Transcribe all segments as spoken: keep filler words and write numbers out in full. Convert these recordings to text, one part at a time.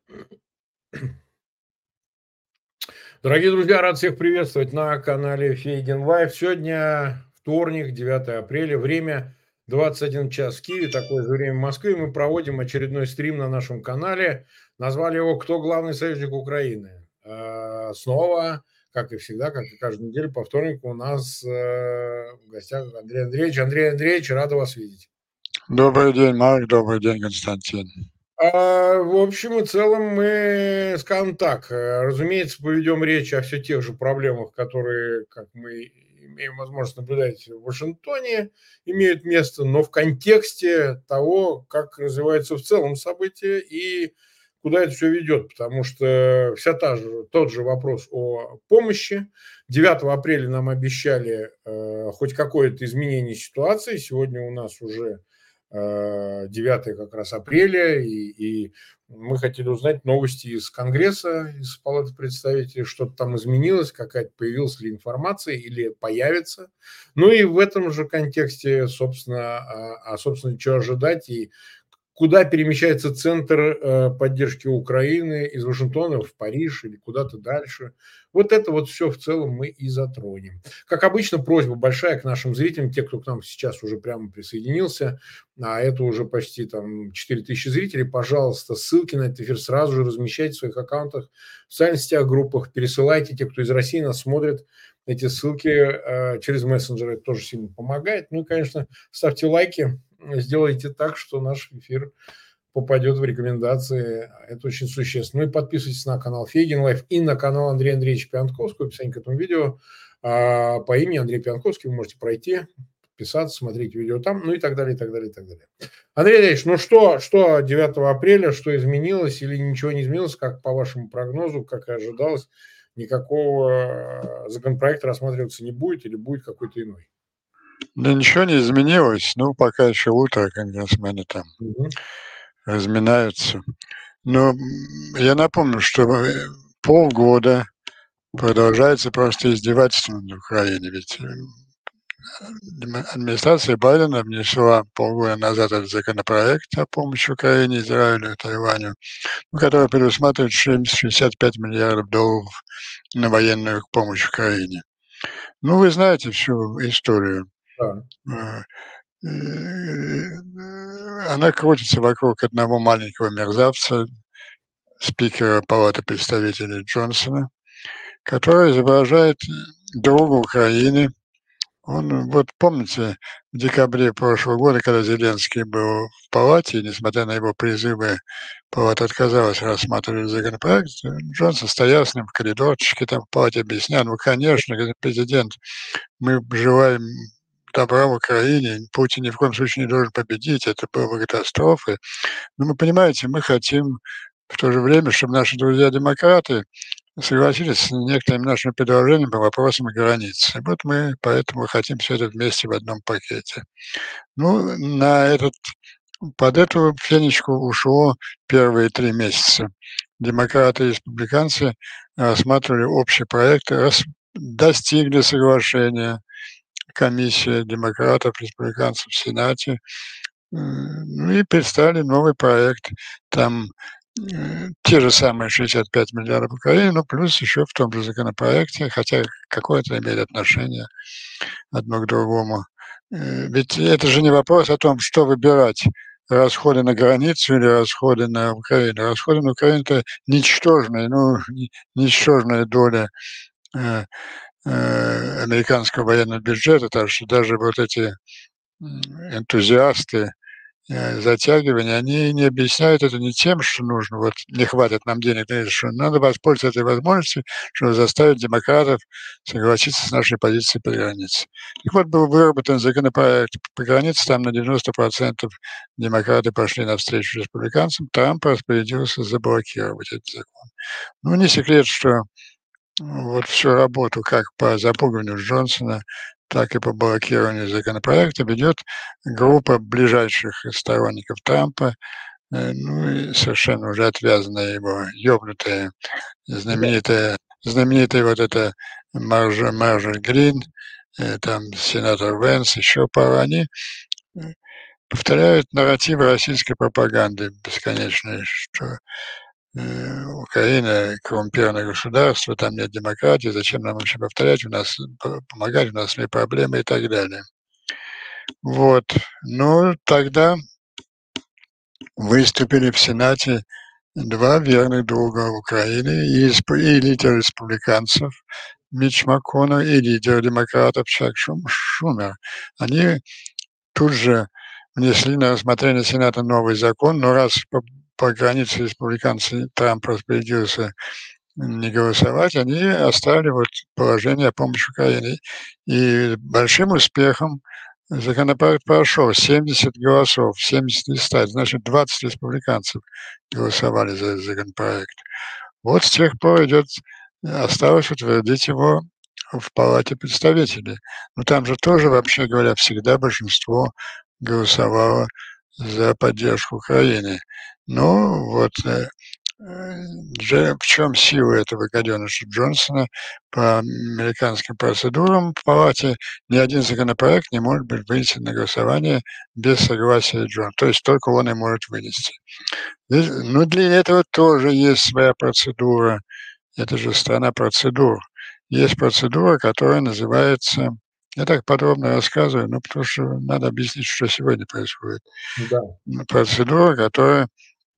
Дорогие друзья, рад всех приветствовать на канале Фейгин Лайв. Сегодня вторник, девятое апреля, время двадцать один час в Киеве, такое же время в Москве. Мы проводим очередной стрим на нашем канале. Назвали его «Кто главный союзник Украины?». А, Снова, как и всегда, как и каждую неделю, по вторнику у нас э, в гостях Андрей Андреевич. Андрей Андреевич, рада вас видеть. Добрый день, Марк, добрый день, Константин. А, в общем и целом мы скажем так, э, разумеется, поведем речь о все тех же проблемах, которые, как мы имеем возможность наблюдать в Вашингтоне, имеют место, но в контексте того, как развивается в целом событие и куда это все ведет, потому что вся та же, тот же вопрос о помощи. девятого апреля нам обещали э, хоть какое-то изменение ситуации, сегодня у нас уже девятое как раз апреля, и, и мы хотели узнать новости из Конгресса, из Палаты представителей, что-то там изменилось, какая-то появилась ли информация или появится. Ну и в этом же контексте, собственно, а, а собственно, что ожидать и куда перемещается центр э, поддержки Украины из Вашингтона в Париж или куда-то дальше. Вот это вот все в целом мы и затронем. Как обычно, просьба большая к нашим зрителям, те, кто к нам сейчас уже прямо присоединился, а это уже почти там четыре тысячи зрителей, пожалуйста, ссылки на этот эфир сразу же размещайте в своих аккаунтах, в социальных сетях, группах, пересылайте. Те, кто из России нас смотрит, эти ссылки э, через мессенджеры, это тоже сильно помогает. Ну и, конечно, ставьте лайки, сделайте так, что наш эфир попадет в рекомендации. Это очень существенно. Ну и подписывайтесь на канал Фейгин Лайф и на канал Андрея Андреевича Пиантковского. Описание к этому видео. А, по имени Андрей Пиантковский вы можете пройти, подписаться, смотреть видео там, ну и так далее, и так далее, и так далее. Андрей Андреевич, ну что, что девятого апреля, что изменилось или ничего не изменилось, как по вашему прогнозу, как и ожидалось, никакого законопроекта рассматриваться не будет или будет какой-то иной? Да ничего не изменилось, ну, пока еще утро, конгрессмены там Мгм. разминаются. Но м, я напомню, что э, полгода продолжается просто издевательство над Украиной, ведь э, адми- администрация Байдена внесла полгода назад этот законопроект о помощи Украине, Израилю и Тайваню, ну, который предусматривает шестьдесят пять миллиардов долларов на военную помощь Украине. Ну, вы знаете всю историю. Да. Э, э, Она крутится вокруг одного маленького мерзавца, спикера Палаты представителей Джонсона, который изображает друга Украины. Он, вот помните, в декабре прошлого года, когда Зеленский был в палате, и несмотря на его призывы, палата отказалась рассматривать законопроект, Джонсон стоял с ним в коридорчике, там в палате объяснял, ну, конечно, говорит, президент, мы желаем добра в Украине, Путин ни в коем случае не должен победить, это было бы катастрофой. Но вы понимаете, мы хотим в то же время, чтобы наши друзья-демократы согласились с некоторыми нашими предложениями по вопросам границ. И вот мы поэтому хотим все это вместе в одном пакете. Ну, на этот, под эту фенечку ушло первые три месяца. Демократы и республиканцы рассматривали общий проект, рас, достигли соглашения, комиссия демократов, республиканцев в Сенате, ну и представили новый проект. Там э, те же самые шестьдесят пять миллиардов Украине, но плюс еще в том же законопроекте, хотя какое-то имеет отношение одно к другому. Э, Ведь это же не вопрос о том, что выбирать. Расходы на границу или расходы на Украину. Расходы на Украину – это ничтожная, ну, ничтожная доля э, э, американского военного бюджета, так что даже вот эти энтузиасты э, затягивания, они не объясняют это не тем, что нужно, вот не хватит нам денег, но что надо воспользоваться этой возможностью, чтобы заставить демократов согласиться с нашей позицией по границе. Так вот, был выработан законопроект по границе, там на девяносто процентов демократы пошли навстречу республиканцам, Трамп распорядился заблокировать этот закон. Ну, не секрет, что вот всю работу как по запугиванию Джонсона, так и по блокированию законопроекта ведет группа ближайших сторонников Трампа, э, ну и совершенно уже отвязанная его, ёбнутая, знаменитая, знаменитая вот эта Маржа, Маржа Грин, э, там сенатор Венс, еще пара, они э, повторяют нарративы российской пропаганды бесконечные, что э, Украина коррумпированное государство, там нет демократии, зачем нам вообще повторять, у нас помогать, у нас свои проблемы и так далее. Вот. Ну, тогда выступили в Сенате два верных друга Украины, и, и лидер республиканцев Митч МакКоннелл, и лидер демократов Чак Шумер. Они тут же внесли на рассмотрение Сената новый закон, но раз по, по границе республиканцы Трамп распорядился не голосовать, они оставили вот положение о помощи Украине. И большим успехом законопроект прошел. семьдесят голосов, семьдесят из ста, значит, двадцать республиканцев голосовали за этот законопроект. Вот с тех пор идет, осталось утвердить его в Палате представителей. Но там же тоже, вообще говоря, всегда большинство голосовало за поддержку Украины. Ну, вот в чем сила этого гаденыша Джонсона? По американским процедурам в Палате ни один законопроект не может быть вынесен на голосование без согласия Джонсона. То есть только он и может вынести. Ну, для этого тоже есть своя процедура. Это же страна процедур. Есть процедура, которая называется... Я так подробно рассказываю, ну, потому что надо объяснить, что сегодня происходит. Да. Процедура, которая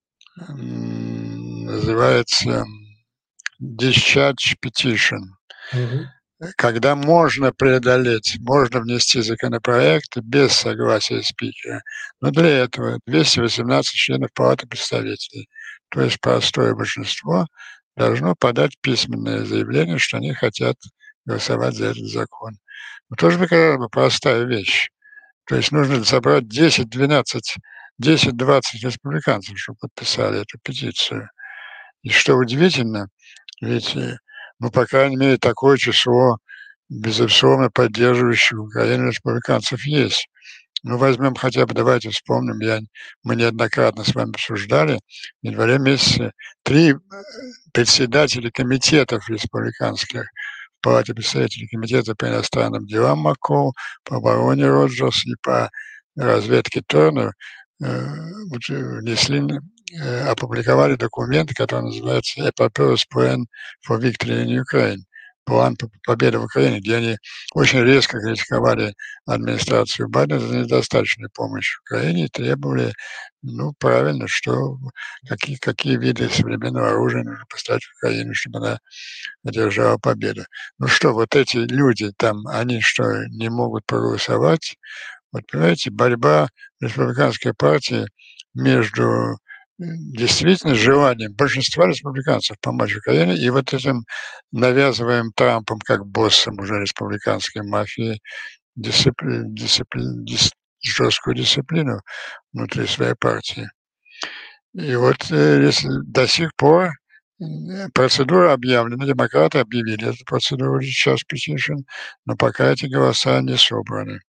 называется discharge petition. Угу. Когда можно преодолеть, можно внести законопроект без согласия спикера. Но для этого двести восемнадцать членов Палаты представителей, то есть простое большинство, должно подать письменное заявление, что они хотят голосовать за этот закон. Но тоже, мне кажется, простая вещь. То есть нужно собрать десять, двенадцать, десять-двадцать республиканцев, чтобы подписали эту петицию. И что удивительно, ведь, ну, по крайней мере, такое число безусловно поддерживающих Украину республиканцев есть. Ну, возьмем хотя бы, давайте вспомним, я, мы неоднократно с вами обсуждали, в январе месяце три председателя комитетов республиканских в Палате представителей комитета по иностранным делам МакКол, по обороне Роджерс и по разведке Тернер внесли, опубликовали документ, который называется «A Proposed Plan for Victory in Ukraine», план победы в Украине, где они очень резко критиковали администрацию Байдена за недостаточную помощь Украине и требовали, ну, правильно, что какие, какие виды современного оружия нужно поставить в Украину, чтобы она одержала победу. Ну что, вот эти люди там, они что, не могут проголосовать? Вот, понимаете, борьба республиканской партии между действительно желанием большинства республиканцев помочь Украине и вот этим навязываем Трампом как боссом уже республиканской мафии дисципли... Дисципли... дис... жесткую дисциплину внутри своей партии. И вот если до сих пор процедура объявлена, демократы объявили эту процедуру сейчас petition, но пока эти голоса не собраны.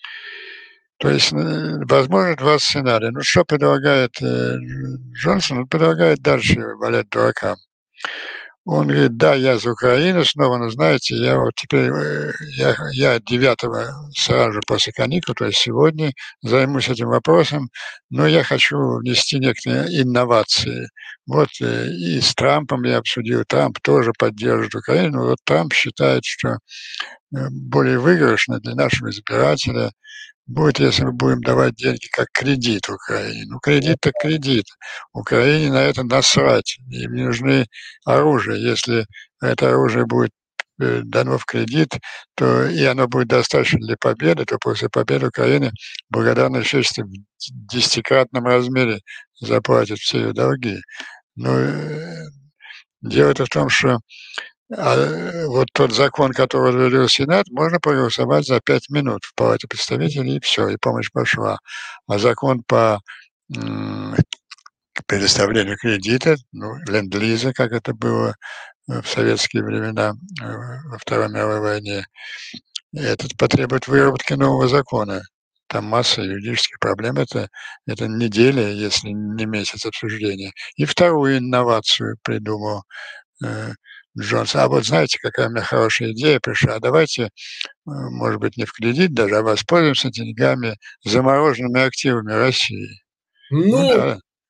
То есть, возможно, два сценария. Ну, что предлагает э, Джонсон? Он предлагает дальше валять дуракам. Он говорит, да, я за Украину снова, но знаете, я вот теперь, э, я, я девятого сразу же после каникул, то есть сегодня, займусь этим вопросом, но я хочу внести некоторые инновации. Вот э, и с Трампом я обсудил, Трамп тоже поддерживает Украину, но вот Трамп считает, что более выигрышно для нашего избирателя будет, если мы будем давать деньги как кредит Украине. Ну, кредит так кредит. Украине на это насрать. Им не нужны оружие. Если это оружие будет дано в кредит, то и оно будет достаточно для победы, то после победы Украины благодарное общество в десятикратном размере заплатит все ее долги. Но дело-то в том, что А вот тот закон, который утвердил Сенат, можно проголосовать за пять минут в Палате представителей, и все, и помощь пошла. А закон по м, предоставлению кредита, ну, ленд-лиза, как это было в советские времена, во Второй мировой войне, этот потребует выработки нового закона. Там масса юридических проблем, это, это неделя, если не месяц обсуждения. И вторую инновацию придумал Джонсон. А вот знаете, какая у меня хорошая идея пришла? Давайте, может быть, не в кредит даже, а воспользуемся деньгами, замороженными активами России. Ну, Ну да.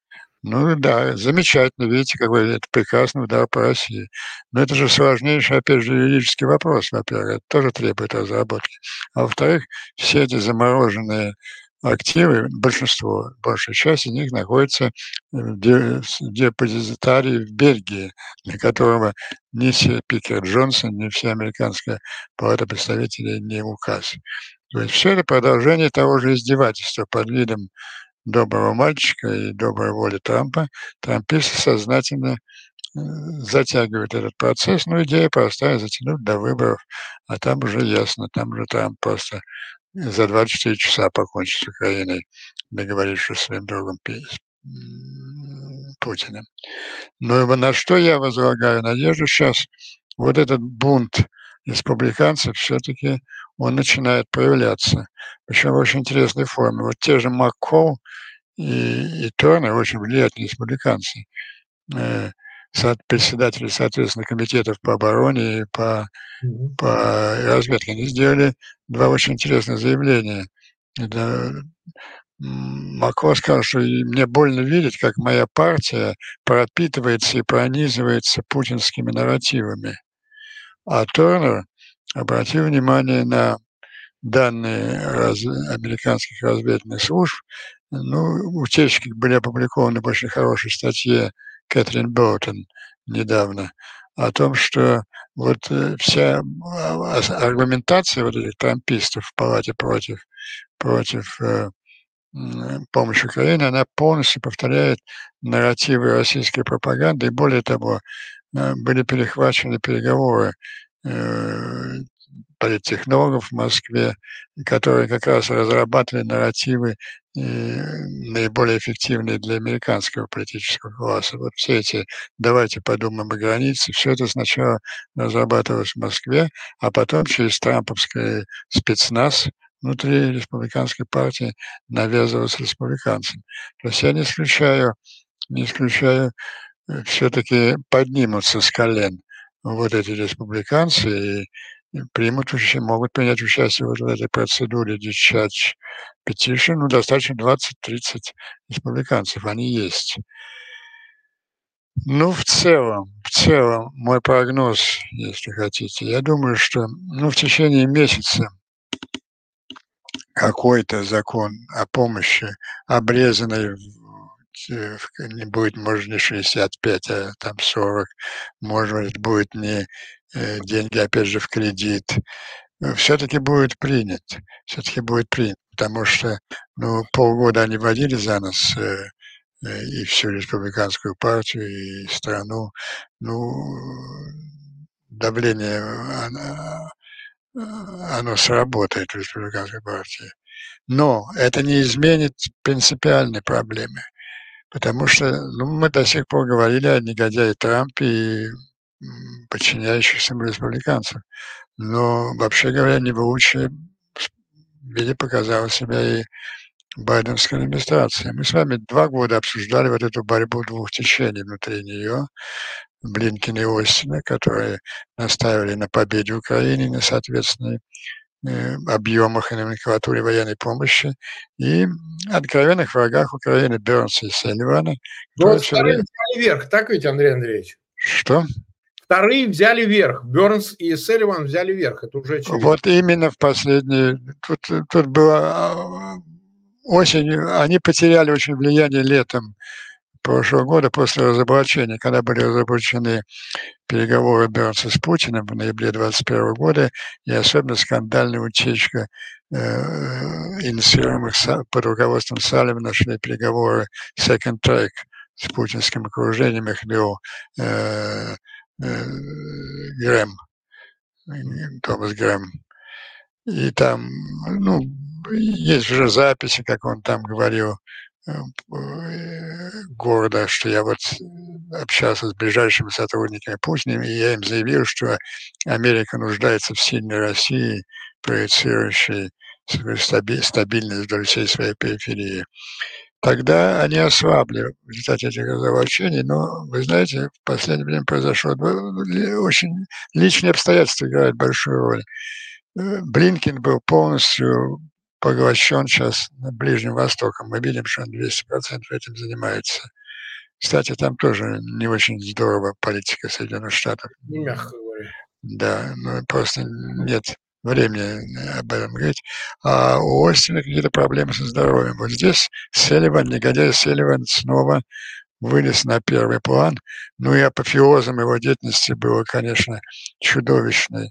Ну да, замечательно, видите, какой это прекрасный удар по России. Но это же сложнейший, опять же, юридический вопрос, во-первых, это тоже требует разработки. А во-вторых, все эти замороженные активы, большинство, большая часть из них находится в де с депозитарии в Бельгии, для которого ни спикер Джонсон, ни вся американская палата представителей не указ. То есть всё это продолжение того же издевательства под видом доброго мальчика и доброй воли Трампа. Трамписты сознательно, э, затягивают этот процесс. Ну, идея простая — затянуть до выборов, а там уже ясно, там уже Трамп просто за двадцать четыре часа покончит с Украиной, договорившись со своим другом Пи с м, Путиным. Но и на что я возлагаю надежду щас? Вот этот бунт республиканцев всё-таки он начинает проявляться, причём в очень интересной форме. Вот те же МакКол и и Тернер, очень влиятельные республиканцы, э, со председатели, соответственно, комитетов по обороне и по Мгм. по разведке, они сделали два очень интересных заявления. Это, м, МакКол сказал, что: "И мне больно видеть, как моя партия пропитывается и пронизывается путинскими нарративами". А Тернер обратил внимание на данные раз американских разведывательных служб. Ну, утечки были опубликованы в очень хорошей статье Кэтрин Бёртон недавно о том, что вот, э, вся, а, ас аргументация вот этих трампистов в палате против против, э, м, помощи Украине, она полностью повторяет нарративы российской пропаганды. И более того, э, были перехвачены переговоры, э, политтехнологов в Москве, которые как раз разрабатывали нарративы, э, наиболее эффективные для американского политического класса. Вот все эти "давайте подумаем о границе", всё это сначала разрабатывалось в Москве, а потом через трамповский спецназ внутри республиканской партии навязывалось республиканцам. То есть я не исключаю не исключаю, э, всё-таки поднимутся с колен вот эти республиканцы и и примут уча могут принять участие вот в этой процедуре discharge petition. Ну, достаточно двадцать тридцать республиканцев, они есть. Ну, в целом в целом мой прогноз, если хотите, я думаю, что, ну, в течение месяца какой-то закон о помощи, обрезанный в те в не будет, может, не шестьдесят пять, а там сорок, может, будет не, э, деньги, опять же, в кредит, э, всё-таки будет принят, всё-таки будет принят, потому что, ну, полгода они водили за нос, э, э, и всю республиканскую партию, и страну. Ну, давление, оно, а, оно сработает в республиканской партии. Но это не изменит принципиальной проблемы, потому что, ну, мы до сих пор говорили о негодяе Трампе и, м, подчиняющихся ему республиканцах. Но, вообще говоря, не в лучшем с виде показала себя и байденовская администрация. Мы с вами два года обсуждали вот эту борьбу двух течений внутри неё: Блинкена и Остина, которые настаивали на победе Украины, на соответственной, э, объёмах и номенклатуре военной помощи, и откровенных врагах Украины Бёрнса и Салливана, Ну, которые вот всё вторые время взяли верх, так ведь, Андрей Андреевич? Что? Вторые взяли верх. Бёрнс и Салливан взяли верх. Это уже очевидно. Вот именно в последние тут тут было, а, осенью они потеряли очень влияние летом прошлого года после разоблачения, когда были разоблачены переговоры Бёрнса с Путиным в ноябре двадцать первого года, и особенно скандальная утечка, э, инициируемых Са под руководством Салливана шли переговоры second track с путинским окружением, их вел, э, э, Грэм, Мгм. Томас Грэм. И там, ну, есть уже записи, как он там говорил, э, э, гордо, что я вот общался с ближайшими сотрудниками Путина, и я им заявил, что Америка нуждается в сильной России, проецирующей свою стаби стабильность вдоль всей своей периферии. Тогда они ослабли в результате этих разоблачений, но, вы знаете, в последнее время произошло два ли очень личные обстоятельства играют большую роль. Э, Блинкен был полностью поглощен щас Ближним Востоком. Мы видим, что он двести процентов этим занимается. Кстати, там тоже не очень здорово политика Соединенных Штатов. Ну, мягко говоря. Да, ну, просто нет времени об этом говорить. А у Остина какие-то проблемы со здоровьем. Вот здесь Салливан, негодяй Салливан снова вылез на первый план. Ну и апофеозом его деятельности было, конечно, чудовищный,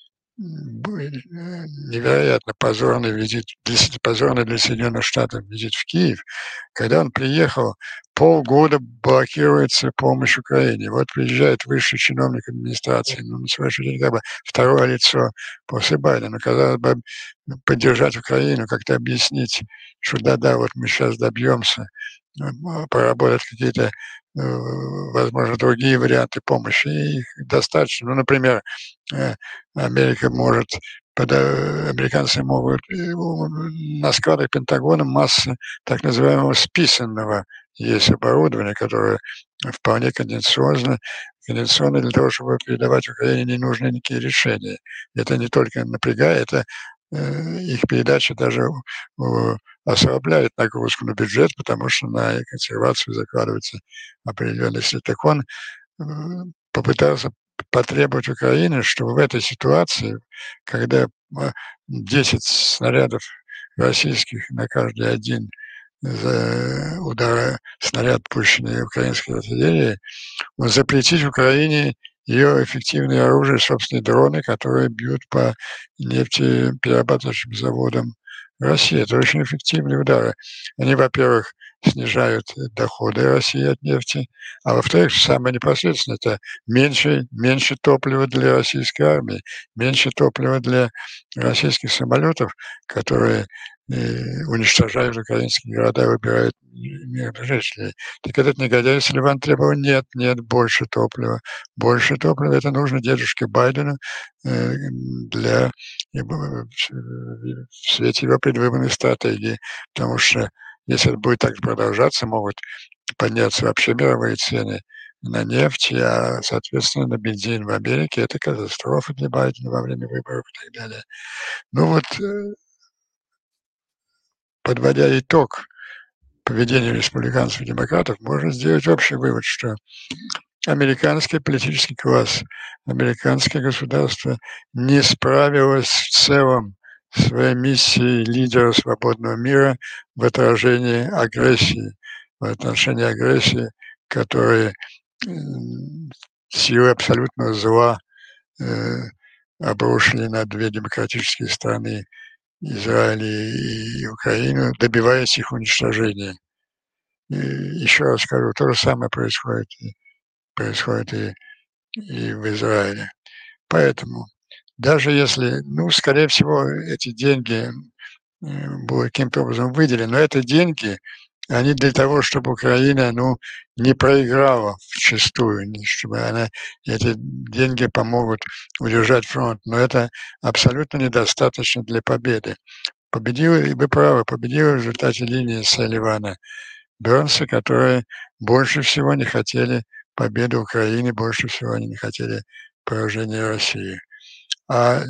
невероятно позорный визит, позорный для Соединенных Штатов визит в Киев. Когда он приехал, полгода блокируется помощь Украине. Вот приезжает высший чиновник администрации, ну, на сегодняшний день как бы второе лицо после Байдена. Казалось бы, поддержать Украину, как-то объяснить, что да-да, вот мы сейчас добьемся, проработать какие-то, возможно, другие варианты помощи, и их достаточно. Ну, например, Америка может, американцы могут на складах Пентагона масса так называемого списанного есть оборудование, которое вполне кондиционно, кондиционно для того, чтобы передавать Украине ненужные никакие решения. Это не только напрягает, это их передача даже ослабляет нагрузку на бюджет, потому что на консервацию закладывается определенный средств. Так он попытался потребовать Украины, чтобы в этой ситуации, когда десять снарядов российских на каждый один за удара снаряд, пущенный украинской артиллерией, запретить Украине ее эффективные оружия, собственные дроны, которые бьют по нефтеперерабатывающим заводам России. Это очень эффективные удары. Они, во-первых, снижают доходы России от нефти, а во-вторых, самое непосредственное, это меньше, меньше топлива для российской армии, меньше топлива для российских самолетов, которые э, уничтожают украинские города, выбирают мирных жителей. Так этот негодяй Салливан требовал: нет, нет, больше топлива. Больше топлива — это нужно дедушке Байдену э, для, в свете его предвыборной стратегии, потому что если это будет так продолжаться, могут подняться вообще мировые цены на нефть, а, соответственно, на бензин в Америке. Это катастрофа для Байдена во время выборов и так далее. Ну вот, подводя итог поведению республиканцев и демократов, можно сделать общий вывод, что американский политический класс, американское государство не справилось в целом с своей миссией лидера свободного мира в отражении агрессии, в отношении агрессии, которая силы абсолютного зла э, обрушили на две демократические страны, Израиль и Украину, добиваясь их уничтожения. И еще раз скажу, то же самое происходит и, происходит и, и в Израиле. Поэтому даже если, ну, скорее всего, эти деньги будут каким-то образом выделены, но это деньги, они для того, чтобы Украина, ну, не проиграла вчистую, чтобы она, эти деньги помогут удержать фронт, но это абсолютно недостаточно для победы. Победила, и вы правы, победила в результате линии Салливана, Бернса, которые больше всего не хотели победы Украины, больше всего они не хотели поражения России. А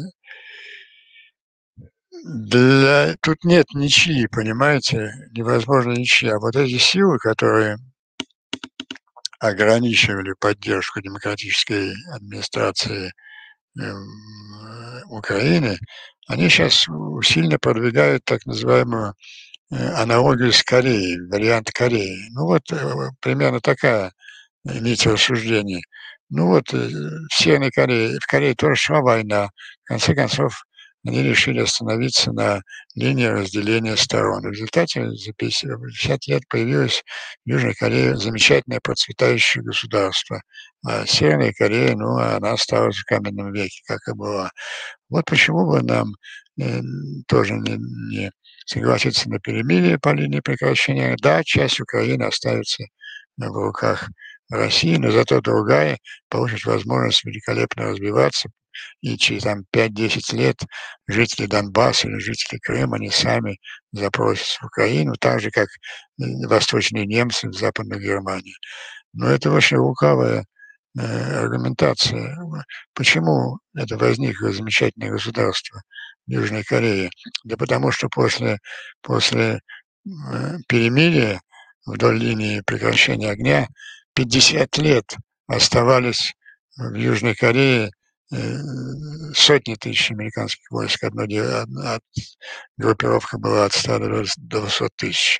для... тут нет ничьи, понимаете, невозможно ничья. Вот эти силы, которые ограничивали поддержку демократической администрации э, Украины, они сейчас сильно продвигают так называемую аналогию с Кореей, вариант Кореи. Ну вот примерно такая нить рассуждений. Ну вот в Северной Корее, в Корее тоже шла война. В конце концов, они решили остановиться на линии разделения сторон. В результате за пятьдесят лет появилось в Южной Корее замечательное процветающее государство. А Северная Корея, ну, она осталась в каменном веке, как и была. Вот почему бы нам э, тоже не, не согласиться на перемирие по линии прекращения. Да, часть Украины останется в руках России, но зато другая получит возможность великолепно развиваться, и через там пять-десять лет жители Донбасса или жители Крыма, они сами запросятся в Украину, так же, как восточные немцы в Западную Германию. Но это очень лукавая э, аргументация. Почему это возникло замечательное государство в Южной Корее? Да потому что после, после э, перемирия вдоль линии прекращения огня, пятьдесят лет оставались в Южной Корее э, сотни тысяч американских войск. Одна, одна группировка была от ста до двухсот тысяч.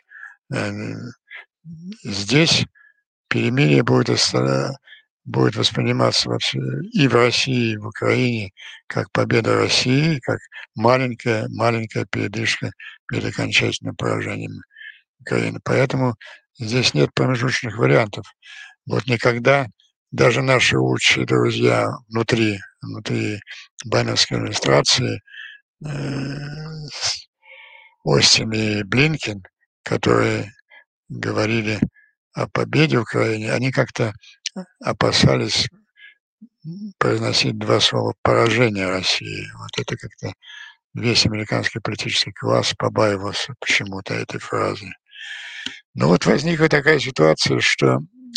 Здесь перемирие будет, будет восприниматься вообще и в России, и в Украине как победа России, как маленькая, маленькая передышка перед окончательным поражением Украины. Поэтому здесь нет промежуточных вариантов. Вот никогда даже наши лучшие друзья внутри, внутри байденовской администрации, э, Остин и Блинкен, которые говорили о победе Украины, они как-то опасались произносить два слова «поражение России». Вот это как-то весь американский политический класс побаивался почему-то этой фразы. Но вот возникла такая ситуация, что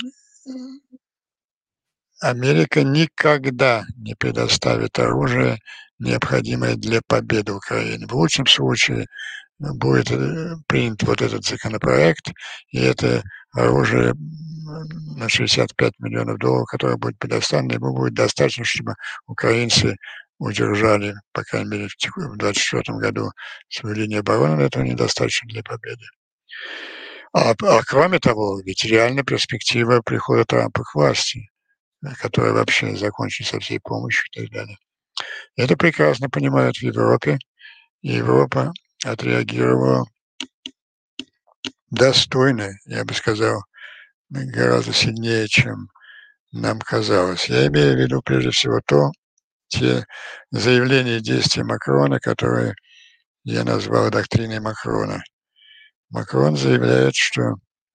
Америка никогда не предоставит оружие, необходимое для победы Украины. В лучшем случае будет принят вот этот законопроект, и это оружие на шестьдесят пять миллионов долларов, которое будет предоставлено, ему будет достаточно, чтобы украинцы удержали, по крайней мере, в двадцать четвёртом году свою линию обороны, но этого недостаточно для победы. А, а кроме того, ведь реальная перспектива прихода Трампа к власти, которая вообще закончится всей помощью и так далее. Это прекрасно понимают в Европе, и Европа отреагировала достойно, я бы сказал, гораздо сильнее, чем нам казалось. Я имею в виду прежде всего то, те заявления и действия Макрона, которые я назвал доктриной Макрона. Макрон заявляет, что,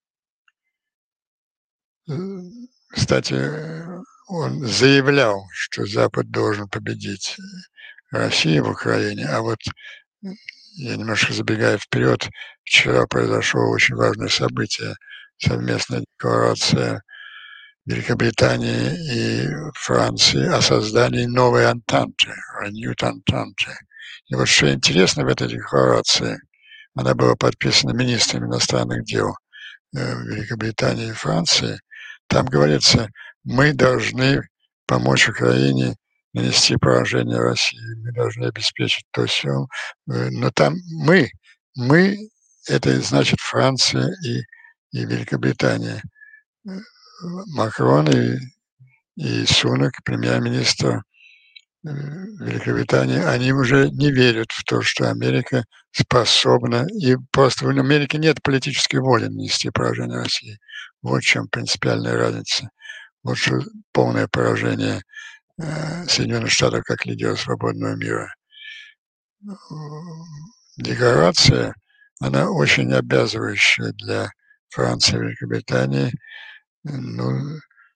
кстати, он заявлял, что Запад должен победить Россию в Украине, а вот я немножко забегая вперед, вчера произошло очень важное событие, совместная декларация Великобритании и Франции о создании новой Антанты, Renewed Entente. И вот что интересно в этой декларации, она была подписана министрами иностранных дел Великобритании и Франции, там говорится, мы должны помочь Украине нанести поражение России, мы должны обеспечить то все. Но там мы, мы, это значит Франция и, и Великобритания. Макрон и, и Сунак, премьер-министр Великобритании, они уже не верят в то, что Америка способна, и просто в Америке нет политической воли нанести поражение России. Вот в чем принципиальная разница. Вот что полное поражение э, Соединенных Штатов как лидера свободного мира. Декларация, она очень обязывающая для Франции и Великобритании. Ну,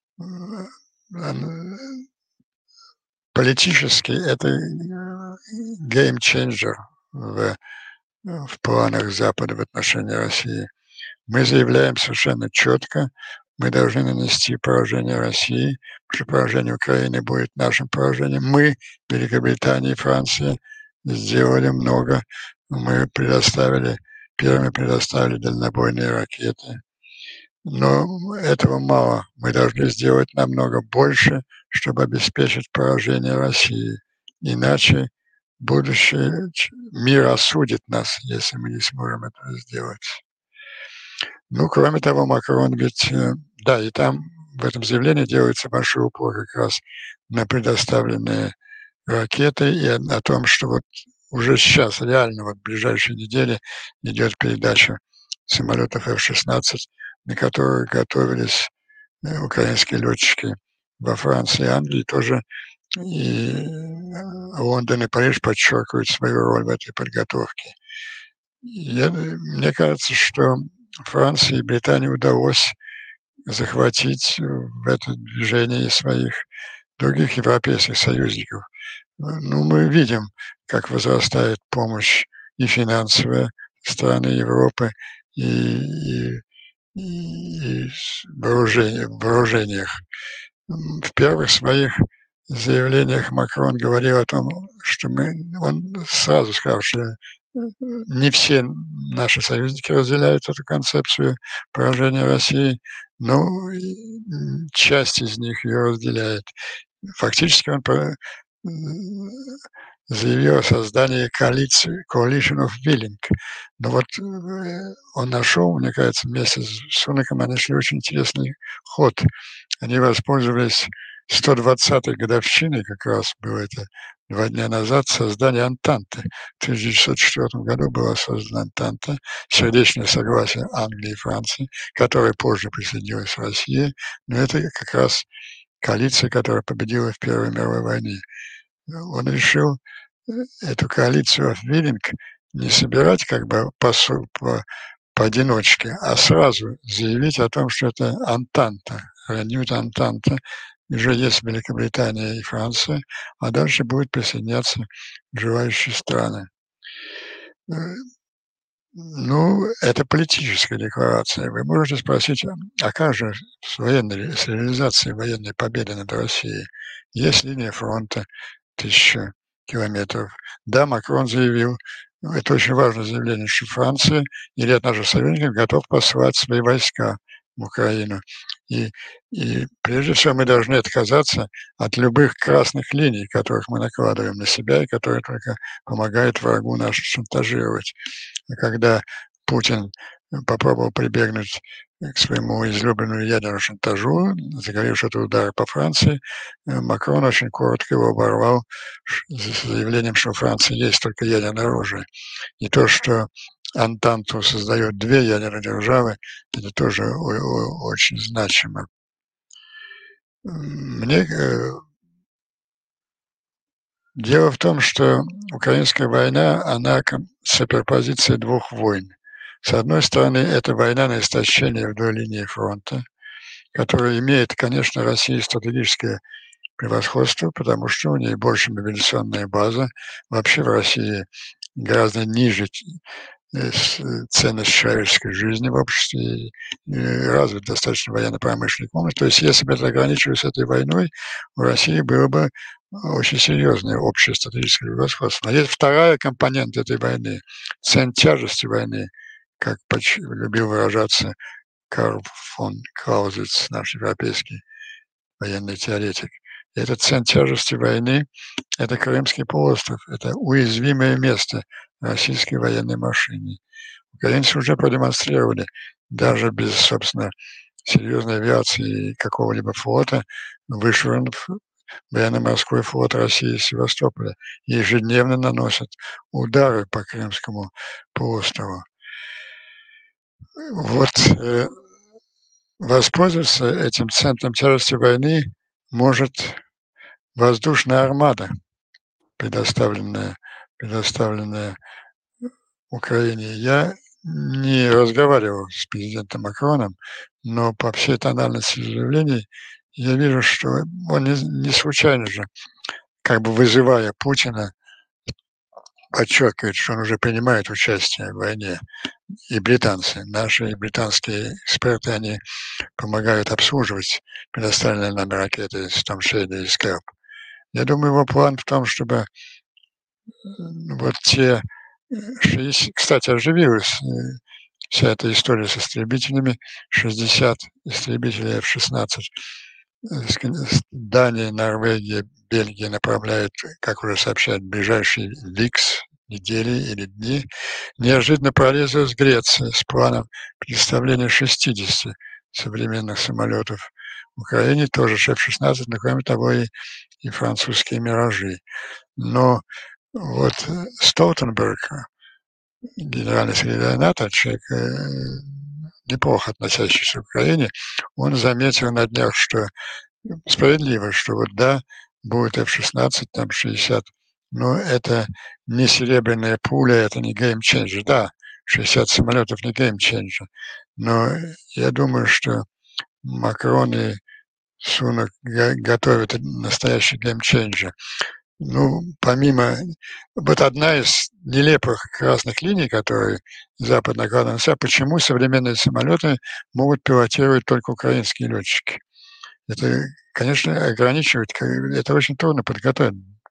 она, политически это game changer в, в планах Запада в отношении России. Мы заявляем совершенно четко, мы должны нанести поражение России, потому что поражение Украины будет нашим поражением. Мы, Великобритания и Франция, сделали много. Мы предоставили, первыми предоставили дальнобойные ракеты. Но этого мало. Мы должны сделать намного больше, чтобы обеспечить поражение России. Иначе будущее мир осудит нас, если мы не сможем этого сделать. Ну, кроме того, Макрон ведь, да, и там в этом заявлении делается большой упор как раз на предоставленные ракеты и о том, что вот уже сейчас, реально, вот в ближайшие недели идет передача самолетов эф шестнадцать, на которые готовились украинские летчики во Франции и Англии, тоже и Лондон и Париж подчеркивают свою роль в этой подготовке. Я, мне кажется, что Франции и Британии удалось захватить в это движение своих других европейских союзников. Ну, мы видим, как возрастает помощь и финансовая страны Европы, и, и, и вооружение, в вооружениях. В первых своих заявлениях Макрон говорил о том, что мы, он сразу сказал, что не все наши союзники разделяют эту концепцию поражения России, но часть из них ее разделяет. Фактически он про заявил о создании коалиции Coalition of Willing. Но вот он нашел, мне кажется, вместе с Сунаком они нашли очень интересный ход. Они воспользовались сто двадцатой годовщиной, как раз было это два дня назад, создания Антанты. В тысяча девятьсот четвёртом году была создана Антанта, сердечное согласие Англии и Франции, которая позже присоединилась России, но это как раз коалиция, которая победила в Первой мировой войне. Он решил эту коалицию of Willing не собирать как бы по, по, поодиночке, а сразу заявить о том, что это Антанта, Renewed Антанта, уже есть Великобритания и Франция, а дальше будут присоединяться желающие страны. Ну, это политическая декларация. Вы можете спросить, а как же с военной, с реализацией военной победы над Россией? Есть линия фронта, тысяча километров. Да, Макрон заявил, это очень важное заявление, что Франция и ряд наших союзников готов посылать свои войска в Украину. И, и прежде всего мы должны отказаться от любых красных линий, которых мы накладываем на себя и которые только помогают врагу нас шантажировать. Когда Путин попробовал прибегнуть к своему излюбленному ядерному шантажу, заговорив, что это удар по Франции, Макрон очень коротко его оборвал с заявлением, что у Франции есть только ядерное оружие. И то, что Антанту создает две ядерные державы, это тоже очень значимо. Мне Дело в том, что украинская война, она суперпозиция двух войн. С одной стороны, это война на истощение вдоль линии фронта, которая имеет, конечно, России стратегическое превосходство, потому что у нее больше мобилизационная база. Вообще в России гораздо ниже ценность человеческой жизни в обществе, и развит достаточно военно-промышленный комплекс. То есть если бы это ограничивалось этой войной, у России было бы очень серьезное общее стратегическое превосходство. Но есть вторая компонента этой войны, центр тяжести войны, как любил выражаться Карл фон Клаузевиц, наш европейский военный теоретик. И этот центр тяжести войны – это Крымский полуостров, это уязвимое место российской военной машины. Украинцы уже продемонстрировали, даже без, собственно, серьезной авиации и какого-либо флота, вышвырнув военно-морской флот России из Севастополя, ежедневно наносят удары по Крымскому полуострову. Вот э, воспользоваться этим центром тяжести войны может воздушная армада, предоставленная, предоставленная Украине. Я не разговаривал с президентом Макроном, но по всей тональности заявлений я вижу, что он не, не случайно же, как бы вызывая Путина, подчеркивает, что он уже принимает участие в войне. И британцы, наши британские эксперты, они помогают обслуживать предоставленные нам ракеты Storm Shadow и Scalp. Я думаю, его план в том, чтобы вот те... Кстати, оживилась вся эта история с истребителями. шестьдесят истребителей эф шестнадцать. Дания, Норвегия, Бельгия направляют, как уже сообщают, ближайшие ВИКС, недели или дни. Неожиданно прорезалась Греция с планом предоставления шестидесяти современных самолетов в Украине, тоже эф шестнадцать, но кроме того и, и французские «Миражи». Но вот Столтенберг, генеральный секретарь НАТО, человек неплохо относящийся к Украине, он заметил на днях, что справедливо, что вот да, будет эф шестнадцать, там шестьдесят, но это не серебряная пуля, это не геймчейнджер. Да, шестьдесят самолетов не геймчейнджер, но я думаю, что Макрон и Сунак готовят настоящий геймчейнджер. Ну, помимо... Вот одна из нелепых красных линий, которые Запад накладывает на себя, почему современные самолеты могут пилотировать только украинские летчики. Это, конечно, ограничивает, это очень трудно подготовить.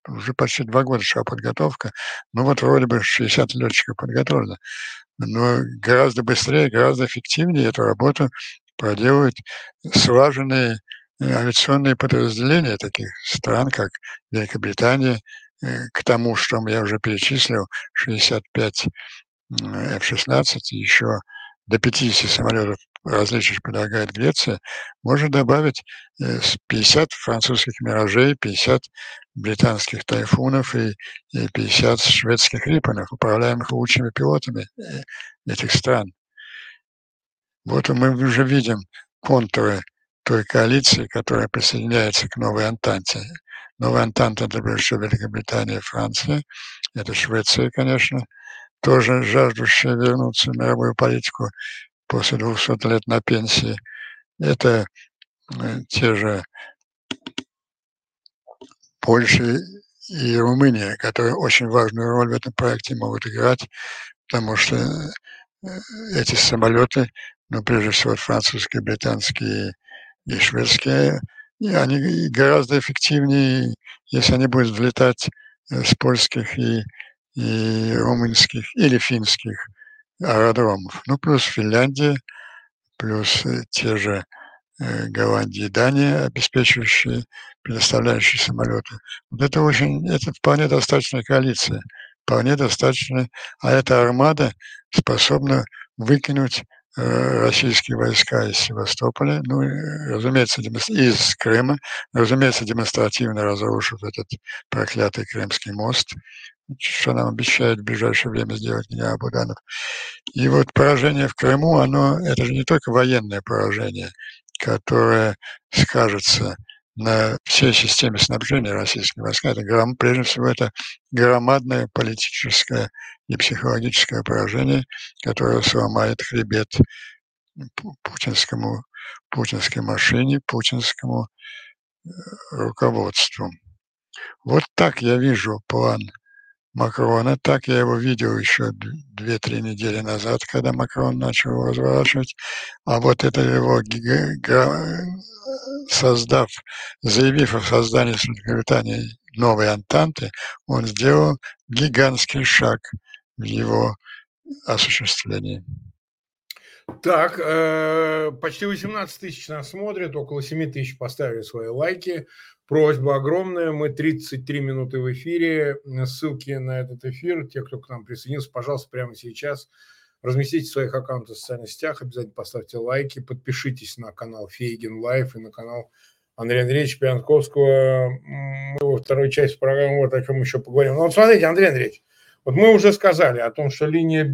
уже почти два года шла подготовка. Ну вот вроде бы шестьдесят летчиков подготовлено. Но гораздо быстрее, гораздо эффективнее эту работу проделывают слаженные э, авиационные подразделения таких стран, как Великобритания, э, к тому, что я уже перечислил, шестьдесят пять эф шестнадцать и еще до пятидесяти самолетов различных предлагает Греция, можно добавить э, с пятьдесят французских «Миражей», пятьдесят британских «Тайфунов» и, и пятьдесят шведских «Риппенов», управляемых лучшими пилотами э, этих стран. Вот мы уже видим контуры той коалиции, которая присоединяется к новой Антанте. Новая Антанта — это прежде всего Великобритания и Франция. Это Швеция, конечно, тоже жаждущая вернуться в мировую политику после двухсот лет на пенсии. Это э, те же Польша и Румыния, которые очень важную роль в этом проекте могут играть, потому что э, эти самолеты, ну, прежде всего, французские, британские и шведские, и они гораздо эффективнее, если они будут взлетать с польских и, и румынских или финских аэродромов. Ну, плюс Финляндия, плюс те же э, Голландия и Дания, обеспечивающие, предоставляющие самолеты. Вот это очень, это вполне достаточная коалиция, вполне достаточно, а эта армада способна выкинуть э, российские войска из Севастополя, ну, разумеется, из Крыма, разумеется, демонстративно разрушив этот проклятый Крымский мост, что нам обещает в ближайшее время сделать генерал Буданов. И вот поражение в Крыму, оно, это же не только военное поражение, которое скажется на всей системе снабжения российских войск. Это, прежде всего, это громадное политическое и психологическое поражение, которое сломает хребет путинскому, путинской машине, путинскому руководству. Вот так я вижу план Макрона. Так я его видел еще две-три недели назад, когда Макрон начал его разворачивать. А вот это его, создав, заявив о создании с Великобританией новой Антанты, он сделал гигантский шаг в его осуществлении. Так, э, почти восемнадцать тысяч нас смотрят, около семь тысяч поставили свои лайки. Просьба огромная, мы тридцать три минуты в эфире. Ссылки на этот эфир, те, кто к нам присоединился, пожалуйста, прямо сейчас разместите в своих аккаунтах в социальных сетях, обязательно поставьте лайки, подпишитесь на канал Фейгин Лайф и на канал Андрея Андреевича Пьянковского. Мы во второй части программы вот о чем еще поговорим. Ну вот смотрите, Андрей Андреевич, вот мы уже сказали о том, что линия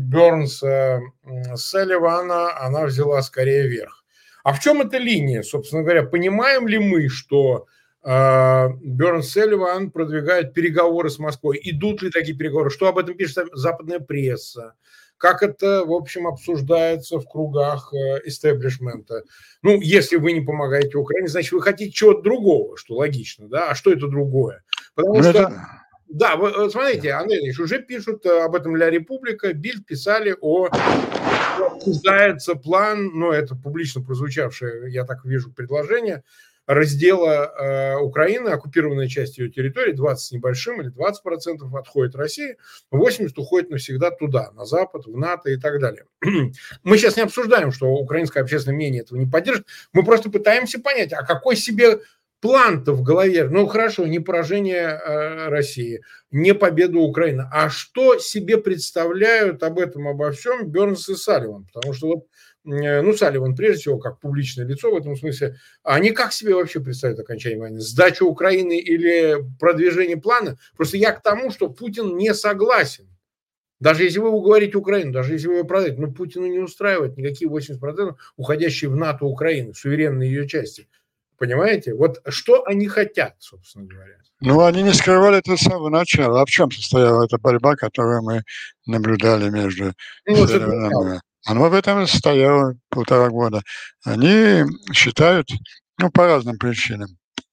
Бернса-Салливана, она взяла скорее вверх. А в чем эта линия, собственно говоря? Понимаем ли мы, что э, Бернс-Салливан продвигает переговоры с Москвой? Идут ли такие переговоры? Что об этом пишет западная пресса? Как это, в общем, обсуждается в кругах истеблишмента? Ну, если вы не помогаете Украине, значит, вы хотите чего-то другого, что логично, да? А что это другое? Потому ну, что... Это... Да, вы смотрите, Андрей Ильич, уже пишут об этом «Ля Република», Бильд писали о... Обсуждается план, ну, это публично прозвучавшее, я так вижу, предложение, раздела э, Украины, оккупированная часть ее территории, двадцать с небольшим или двадцать процентов отходит России, восемьдесят уходит навсегда туда, на Запад, в НАТО и так далее. Мы сейчас не обсуждаем, что украинское общественное мнение этого не поддержит, мы просто пытаемся понять, а какой себе план-то в голове, ну хорошо, не поражение э, России, не победу Украины, а что себе представляют об этом, обо всем Бернс и Салливан, потому что вот ну, Салливан, прежде всего, как публичное лицо в этом смысле, они как себе вообще представляют окончание войны? Сдачу Украины или продвижение плана? Просто я к тому, что Путин не согласен. Даже если вы уговорите Украину, даже если вы ее продаете, но Путину не устраивает никакие восемьдесят процентов уходящие в НАТО Украины, суверенные ее части. Понимаете? Вот что они хотят, собственно говоря. Ну, они не скрывали это с самого начала. А в чем состояла эта борьба, которую мы наблюдали между... Ну, Оно в этом стояло полтора года. Они считают, ну, по разным причинам.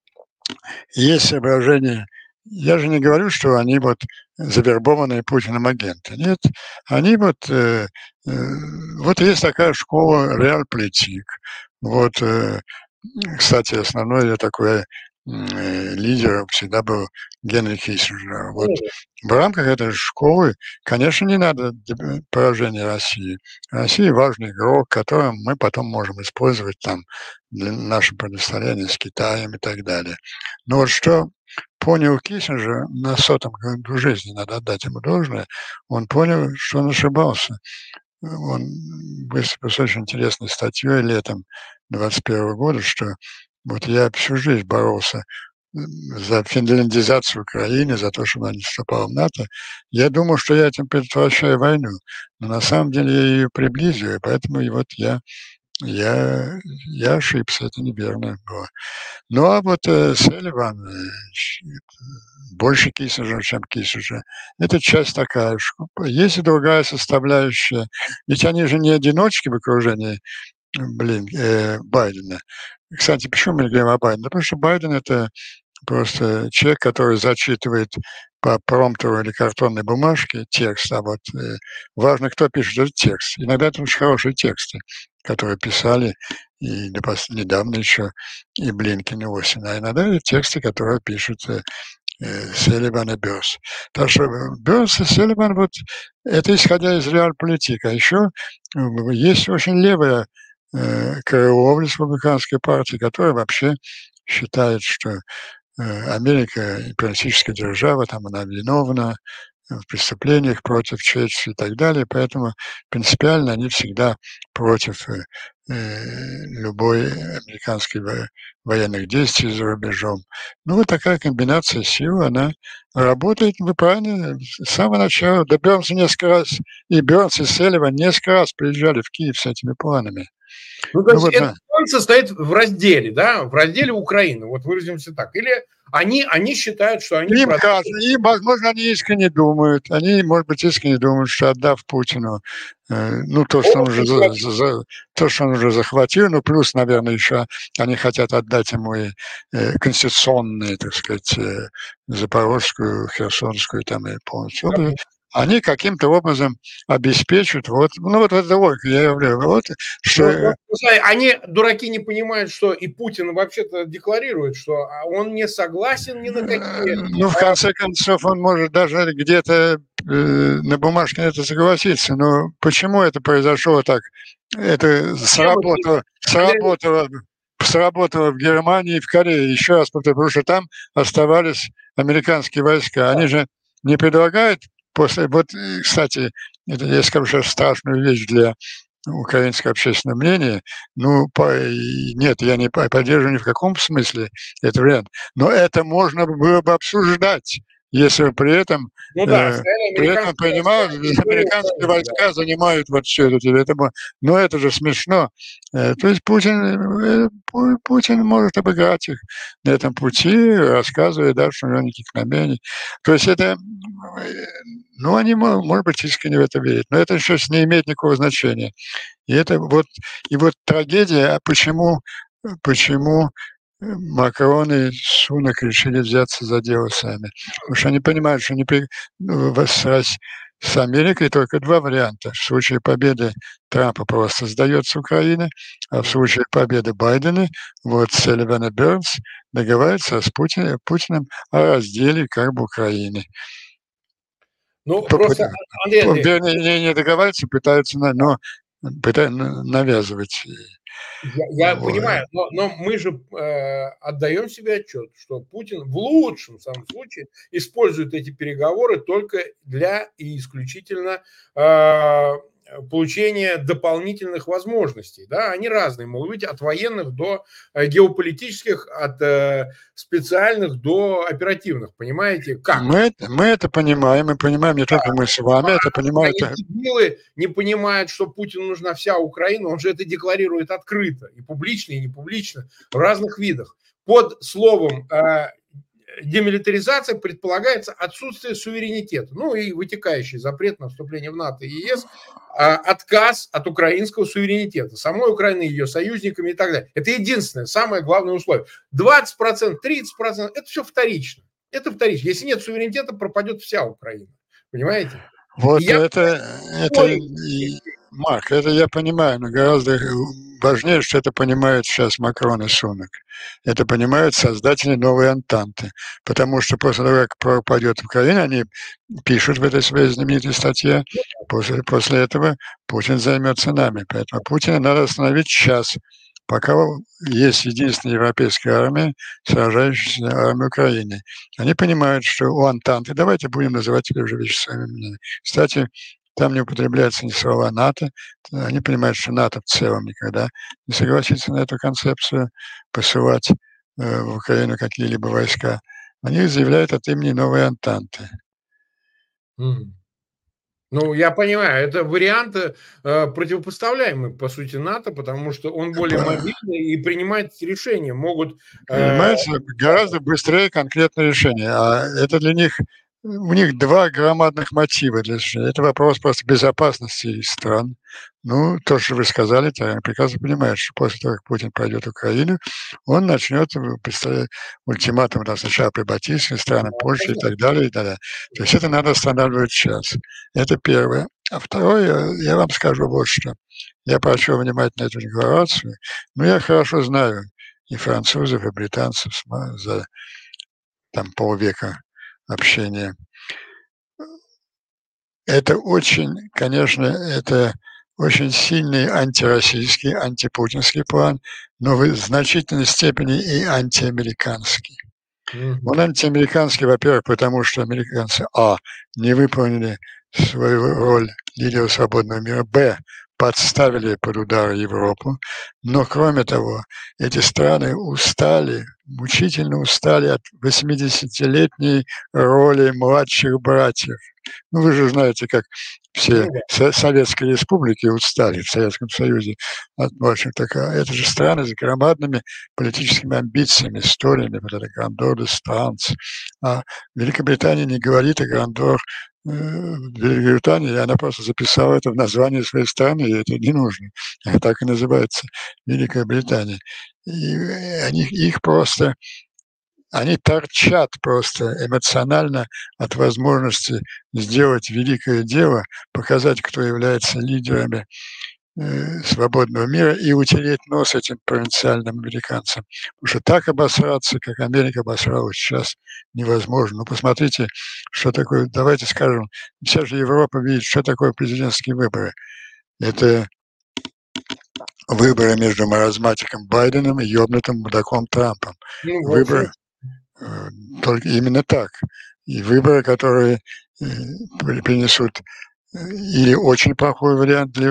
Есть соображения. Я же не говорю, что они вот завербованные Путиным агенты. Нет, они вот... Э, э, вот есть такая школа реалполитик. Вот, э, кстати, основное ее такое э, лидера всегда был Генри Киссинджер. Вот Конечно. в рамках этой школы, конечно, не надо д поражения России. Россия — важный игрок, которым мы потом можем использовать там для нашего противостояния с Китаем и так далее. Но вот что понял Киссинджер на сотом году жизни, надо отдать ему должное, он понял, что он ошибался. Он выступил с очень интересной статьей летом двадцать первого года, что вот я всю жизнь боролся за финляндизацию Украины, за то, чтобы она не вступала в НАТО. Я думал, что я этим предотвращаю войну, но на самом деле я ее приблизил, и поэтому и вот я, я, я ошибся, это неверно было. Ну а вот э, Салливан, э, больше Киссинджера, чем Киссинджер. Это часть такая. Есть и другая составляющая. Ведь они же не одиночки в окружении, блин, э, Байдена. Кстати, почему мы говорим о Байдене? Потому что Байден — это просто человек, который зачитывает по промптеру или картонной бумажке текст, а вот э, важно, кто пишет этот текст. Иногда это очень хорошие тексты, которые писали и до пос- недавно еще и Блинкин, и Осин, а иногда это тексты, которые пишут э, э, Селиван и Бёрс. Так что э, Бёрс и Селиван, вот это исходя из реалполитик. А еще э, есть очень левое э, крыло в республиканской партии, которое вообще считает, что э, Америка империалистическая держава, там она виновна в преступлениях против человечества и так далее, поэтому принципиально они всегда против э, э, любой американской во- военных действий за рубежом. Ну, вот такая комбинация сил, она работает, вы правильно, с самого начала. До Бёрнса несколько раз, и Бёрнс, и Селливан несколько раз приезжали в Киев с этими планами. Ну, то Ну, есть вот, этот на, план состоит в разделе, да, в разделе Украины, вот выразимся так. Или они, они считают, что они им продали. кажется, им, возможно, они искренне думают, они, может быть, искренне думают, что отдав Путину, э, ну, то, что он уже, за, за- за- то, что он уже захватил, ну, плюс, наверное, еще они хотят отдать ему и э, конституционные, так сказать, э, Запорожскую, Херсонскую, там, и полностью область, они каким-то образом обеспечат, вот, ну, вот эта логика, я говорю, вот, Но, но, что смотри, они, дураки, не понимают, что и Путин вообще-то декларирует, что а, он не согласен ни на Э, какие. ну, в конце концов, он может даже где-то э, на бумажке на это согласиться. Но почему это произошло так? Это Зачем это? сработало, Они- сработало, сработало в Германии и в Корее. Еще раз повторю, потому что там оставались американские войска. Они же не предлагают после... Вот, э, кстати, это я скажу сейчас страшную вещь для украинское общественное мнение. Ну, по, нет, я не поддерживаю ни в каком смысле этот вариант. Но это можно было бы обсуждать, если бы при этом, Ну да, э, стояли при этом американские войска понимал, на территории американские Украины, да. войска занимают вот все это. это бы- но это же смешно. Э, то есть Путин, э, Пу- Путин может обыграть их на этом пути, рассказывая, да, что у него никаких намерений. То есть это, э, ну, они, мо- может быть, искренне в это верят, но это еще не имеет никакого значения. И это вот, и вот трагедия, а почему, почему э, Макрон и Сунак решили взяться за дело сами. Потому что они понимают, что они при- ну, в- с, Рос- с Америкой только два варианта. В случае победы Трампа просто сдается Украина, а в случае победы Байдена, вот Селливан и Бернс договариваются с Путиным, Путиным о разделе как бы Украины. Ну, По- по- просто, Андрей по- Андреевич, Вернее, не, не договариваются, пытаются, на- но пытаются навязывать. Я, я Вот. понимаю, но, но мы же э, отдаем себе отчет, что Путин в лучшем самом случае использует эти переговоры только для и исключительно э, получения дополнительных возможностей. Да? Они разные, могут быть от военных до э, геополитических, от э, специальных до оперативных. Понимаете, как? Мы, это- мы это понимаем, мы понимаем, не только мы с вами это понимают. Они дебилы, не понимают, что Путину нужна вся Украина, он же это декларирует открыто, и публично, и не публично, в разных видах. Под словом э, демилитаризация предполагается отсутствие суверенитета, ну и вытекающий запрет на вступление в НАТО и ЕС, э, отказ от украинского суверенитета, самой Украины, ее союзниками и так далее. Это единственное, самое главное условие. двадцать процентов, тридцать процентов, это все вторично. Это вторично. Если нет суверенитета, пропадет вся Украина. Понимаете? И Вот я это, это спорю, и Марк, это я понимаю, но гораздо важнее, что это понимает сейчас Макрон и Сунак. Это понимают создатели новой Антанты. Потому что после того, как пропадет Украина, они пишут в этой своей знаменитой статье, после, после этого Путин займется нами. Поэтому Путина надо остановить сейчас, пока есть единственная европейская армия, сражающаяся армия Украины. Они понимают, что у Антанты, давайте будем называть теперь уже вещи своими именами. Кстати, там не употребляются ни слова НАТО. Они понимают, что НАТО в целом никогда не согласится на эту концепцию посылать э, в Украину какие-либо войска. Они заявляют от имени новой Антанты. Мгм. Ну, я понимаю, это вариант, э, противопоставляемый, по сути, НАТО, потому что он более По- мобильный и принимать решения могут. Э, Понимаете, гораздо быстрее конкретное решение. А это для них, у них два громадных мотива для решения. Это вопрос просто безопасности их стран. Ну, то, что вы сказали, я прекрасно понимаю, что после того, как Путин пройдет Украину, он начнет представлять ультиматум там, сначала прибалтийским странам, Польше и так далее, и так далее. То есть это надо останавливать сейчас. Это первое. А второе, я вам скажу вот что. Я прочел внимательно эту декларацию, но я хорошо знаю и французов, и британцев за там полвека общения. Это очень, конечно, это очень сильный антироссийский, антипутинский план, но в значительной степени и антиамериканский. Он мгм. антиамериканский, во-первых, потому что американцы, а, не выполнили свою роль лидера свободного мира, б, подставили под удар Европу, но, кроме того, эти страны устали, мучительно устали от восьмидесятилетней роли младших братьев. Ну, вы же знаете, как все Ну да. со- советские республики устали в Советском Союзе от младших. Так, а это же страны с громадными политическими амбициями, историями, вот это Грандор де Странс. А Великобритания не говорит о Грандор Великобритании, и она просто записала это в название своей страны, и это не нужно. Так и называется Великая Британия. И они, их просто, они торчат просто эмоционально от возможности сделать великое дело, показать, кто является лидерами э, свободного мира и утереть нос этим провинциальным американцам. Потому что так обосраться, как Америка обосралась сейчас, невозможно. Ну, посмотрите, что такое, давайте скажем, вся же Европа видит, что такое президентские выборы. Это выборы между маразматиком Байденом и ёбнутым мудаком Трампом. Ну, в общем, Выборы э, только именно так. И выборы, которые э, принесут или очень плохой вариант для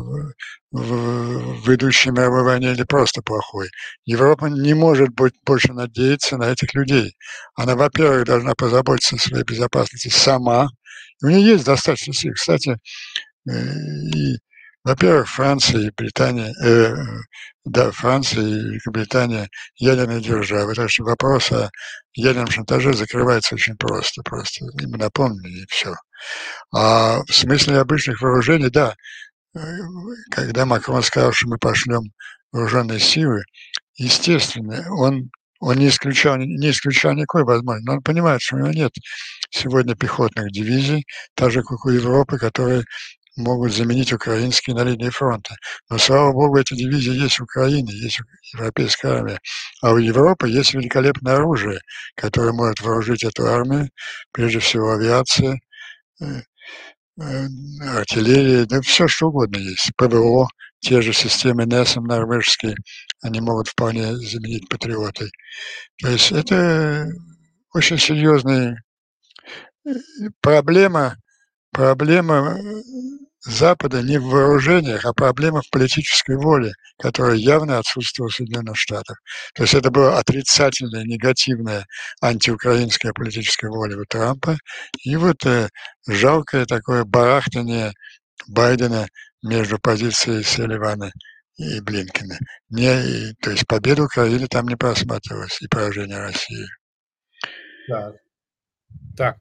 ведущей мировой войны, или просто плохой. Европа не может быть больше надеяться на этих людей. Она, во-первых, должна позаботиться о своей безопасности сама. У нее есть достаточно сил. Кстати, и, во-первых, Франция и Британия, э, да, Франция и Великобритания ядерные державы, так что вопрос о ядерном шантаже закрывается очень просто. Просто им напомнили, и все. А в смысле обычных вооружений, да, э, когда Макрон сказал, что мы пошлем вооруженные силы, естественно, он, он не, исключал, не исключал никакой возможности, но он понимает, что у него нет сегодня пехотных дивизий, так же, как у Европы, которые могут заменить украинские на линии фронта. Но, слава богу, эти дивизии есть в Украине, есть европейская армия. А у Европы есть великолепное оружие, которое может вооружить эту армию, прежде всего авиация, э, э, артиллерия, да все что угодно есть. ПВО, те же системы НЭСом норвежские, они могут вполне заменить патриоты. То есть это очень серьезная проблема, проблема Запада не в вооружениях, а проблема в политической воле, которая явно отсутствовала в Соединенных Штатах. То есть это была отрицательная, негативная антиукраинская политическая воля у Трампа и вот э, жалкое такое барахтание Байдена между позицией Салливана и Блинкена. Не, и, то есть победа Украины там не просматривалась и поражение России. да. Так,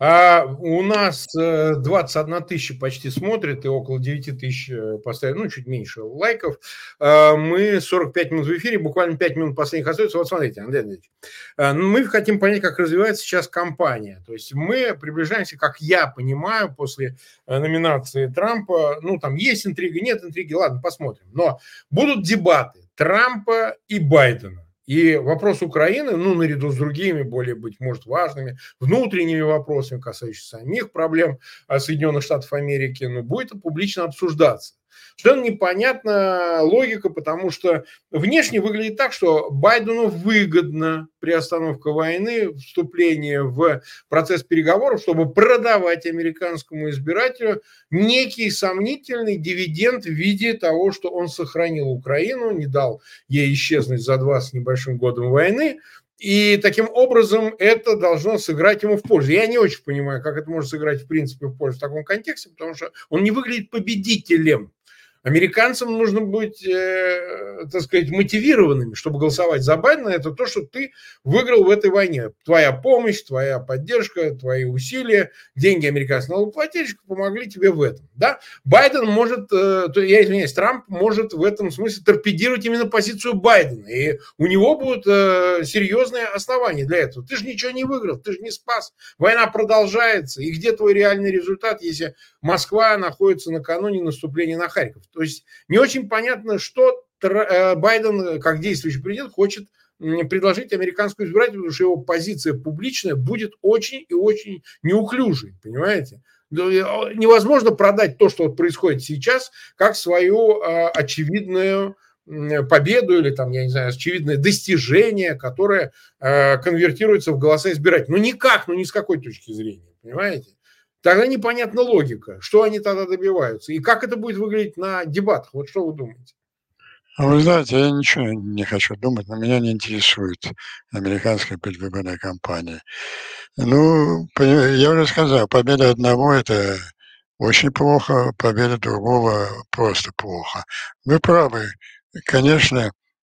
а у нас э, двадцать одна тысяча почти смотрит и около девяти тысяч э, поставили, ну, чуть меньше лайков. А, мы сорок пять минут в эфире, буквально пять минут последних остается. Вот смотрите, Андрей Андреевич, а, мы хотим понять, как развивается сейчас кампания. То есть мы приближаемся, как я понимаю, после э, номинации Трампа, ну, там есть интрига, нет интриги, ладно, посмотрим. Но будут дебаты Трампа и Байдена. И вопрос Украины, ну, наряду с другими, более, быть может, важными, внутренними вопросами, касающимися самих проблем Соединенных Штатов Америки, ну, будет публично обсуждаться. Совершенно непонятна логика, потому что внешне выглядит так, что Байдену выгодно приостановка войны, вступление в процесс переговоров, чтобы продавать американскому избирателю некий сомнительный дивиденд в виде того, что он сохранил Украину, не дал ей исчезнуть за два с небольшим годом войны, и таким образом это должно сыграть ему в пользу. Я не очень понимаю, как это может сыграть в принципе в пользу в таком контексте, потому что он не выглядит победителем. Американцам нужно быть, э, так сказать, мотивированными, чтобы голосовать за Байдена. Это то, что ты выиграл в этой войне. Твоя помощь, твоя поддержка, твои усилия, деньги американских налогоплательщиков помогли тебе в этом. Да? Байден может, э, я извиняюсь, Трамп может в этом смысле торпедировать именно позицию Байдена. И у него будут э, серьезные основания для этого. Ты же ничего не выиграл, ты же не спас. Война продолжается. И где твой реальный результат, если Москва находится накануне наступления на Харьков? То есть не очень понятно, что Байден, как действующий президент, хочет предложить американскому избирателю, потому что его позиция публичная будет очень и очень неуклюжей, понимаете? Невозможно продать то, что происходит сейчас, как свою э, очевидную победу или там, я не знаю, очевидное достижение, которое э, конвертируется в голоса избирателей. Ну никак, ну ни с какой точки зрения, понимаете? Тогда непонятна логика, что они тогда добиваются и как это будет выглядеть на дебатах. Вот что вы думаете? Вы знаете, я ничего не хочу думать, но меня не интересует американская предвыборная кампания. Ну, я уже сказал, победа одного – это очень плохо, победа другого – просто плохо. Вы правы. Конечно,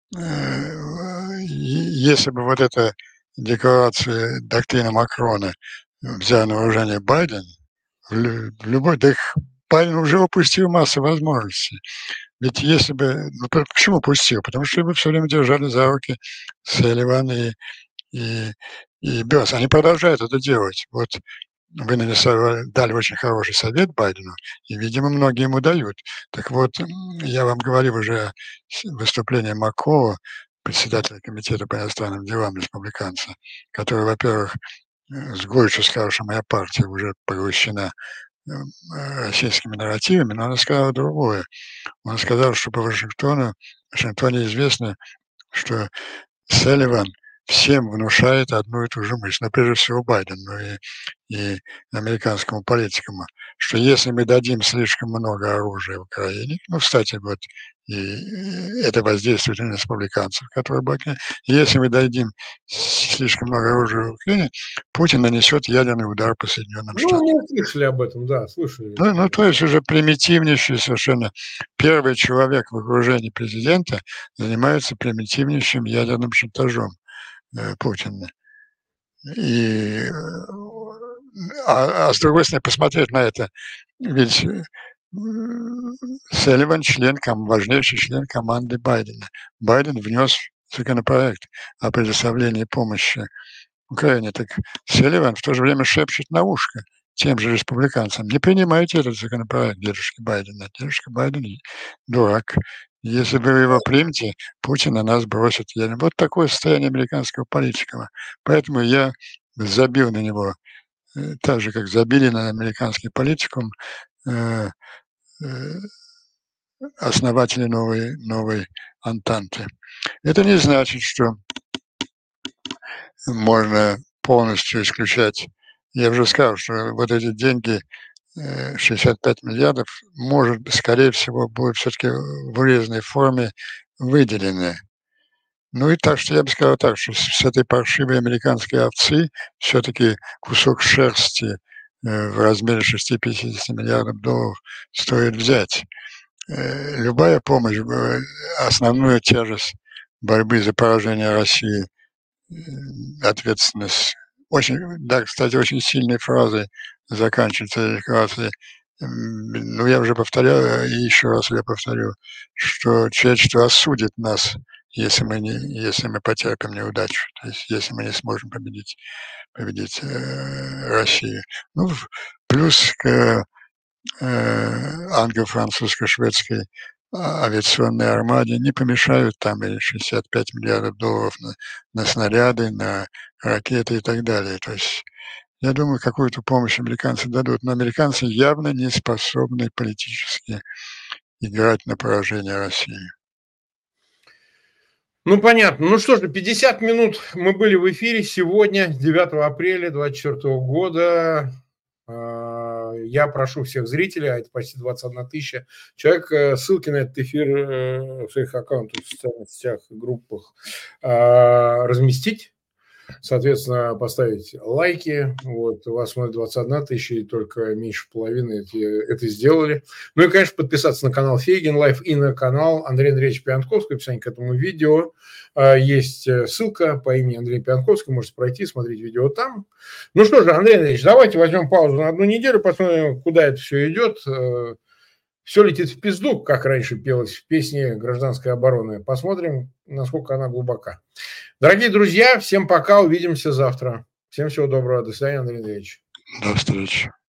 э, если бы вот эта декларация, доктрина Макрона взял на вооружение Байден, в любой, да их Байден уже упустил массу возможностей. Ведь если бы, ну почему упустил? Потому что его все время держали за руки Салливан и и и Бёрдс. Они продолжают это делать. Вот вы нарисовали, дали очень хороший совет Байдену, и, видимо, многие ему дают. Так вот, я вам говорил уже выступление Маккола, председателя комитета по иностранным делам республиканца, который, во-первых, с горечью сказал, что моя партия уже поглощена российскими нарративами, но он сказал другое. Он сказал, что по Вашингтону, в Вашингтоне известно, что Салливан всем внушает одну и ту же мысль, но прежде всего Байдену и, и американскому политикуму, что если мы дадим слишком много оружия Украине, ну, кстати, вот и это воздействует на республиканцев, которые были, если мы дадим слишком много оружия Украине, Путин нанесет ядерный удар по Соединенным Ну, Штатам. мы слышали об этом, да, слышали. Ну, ну, то есть уже примитивнейший совершенно первый человек в окружении президента занимается примитивнейшим ядерным шантажом э, Путина. И, а, а с другой стороны, посмотреть на это, ведь Салливан член, важнейший член команды Байдена. Байден внес законопроект о предоставлении помощи Украине. Так Салливан в то же время шепчет на ушко тем же республиканцам: не принимайте этот законопроект дедушки Байдена. Дедушка Байден дурак. Если вы его примете, Путин на нас бросит. Вот такое состояние американского политика. Поэтому я забил на него, так же, как забили на американский политикум э, э, основатели новой, новой Антанты. Это не значит, что можно полностью исключать. Я уже сказал, что вот эти деньги, шестьдесят пять миллиардов, может, скорее всего, будут все-таки в урезанной форме выделены. Ну и так что я бы сказал так, что с этой паршивой американской овцы все-таки кусок шерсти в размере шестьдесят пятьдесят миллиардов долларов стоит взять. Любая помощь, основную тяжесть борьбы за поражение России, ответственность очень, да, кстати, очень сильной фразой заканчивается эта декларация. Ну, я уже повторял, и еще раз я повторю, что человечество осудит нас, если мы, не, если мы потерпим неудачу, то есть если мы не сможем победить, победить э, Россию. Ну, плюс к э, англо-французско-шведской а, авиационной армаде не помешают там и шестьдесят пять миллиардов долларов на, на снаряды, на ракеты и так далее. То есть я думаю, какую-то помощь американцы дадут, но американцы явно не способны политически играть на поражение России. Ну, понятно. Ну что ж, пятьдесят минут мы были в эфире сегодня, девятого апреля две тысячи двадцать четвёртого года. Я прошу всех зрителей, а это почти двадцать одна тысяча человек, ссылки на этот эфир в своих аккаунтах, в социальных сетях, группах разместить. Соответственно, поставить лайки. Вот, у вас смотрит двадцать одна тысяча, и только меньше половины эти, это сделали. Ну и, конечно, подписаться на канал Фейгин Лайф и на канал Андрея Андреевича Пиантковского. В описании к этому видео есть ссылка по имени Андрей Пиантковский. Можете пройти, смотреть видео там. Ну что же, Андрей Андреевич, давайте возьмем паузу на одну неделю, посмотрим, куда это все идет. Все летит в пизду, как раньше пелось в песне «Гражданская оборона». Посмотрим, насколько она глубока. Дорогие друзья, всем пока, увидимся завтра. Всем всего доброго, до свидания, Андрей Андреевич. До встречи.